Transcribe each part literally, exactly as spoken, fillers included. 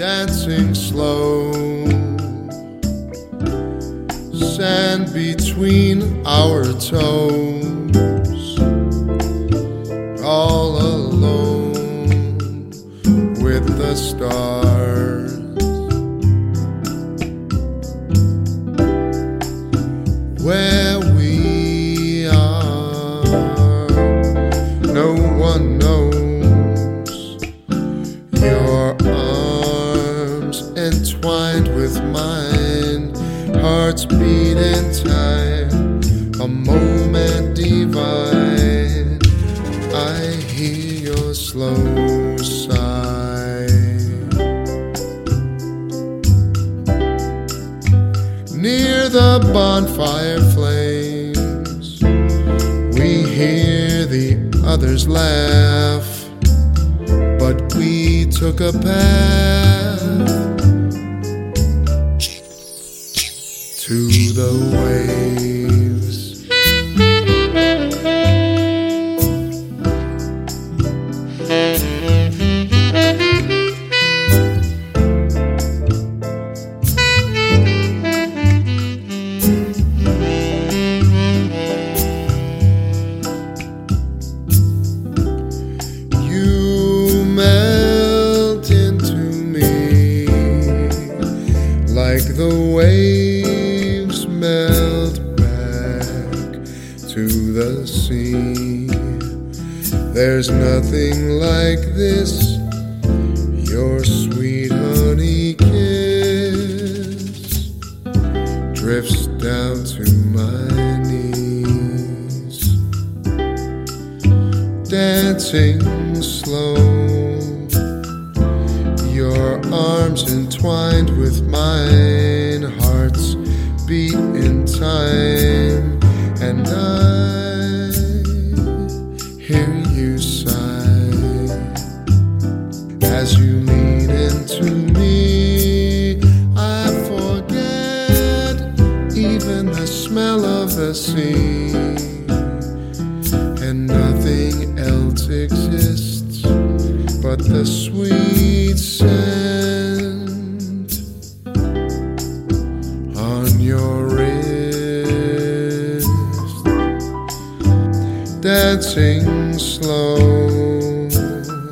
dancing slow, sand between our toes, all alone with the stars. Where we are, no one knows. Your arms entwined with mine, hearts beat in time, a moment divine. I hear your slow sigh. Near the bonfire flames, we hear the others laugh, but we took a path to the waves. You melt into me like the waves melt back to the sea. There's nothing like this, your sweet honey kiss drifts down to my knees, dancing slow, your arms entwined with mine, hearts beat in time, and I hear you sigh as you lean into me. I forget even the smell of the sea, and nothing else exists but the sweet scent on your wrist, dancing slow,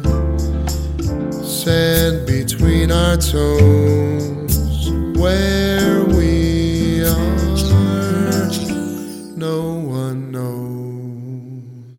sand between our toes. Where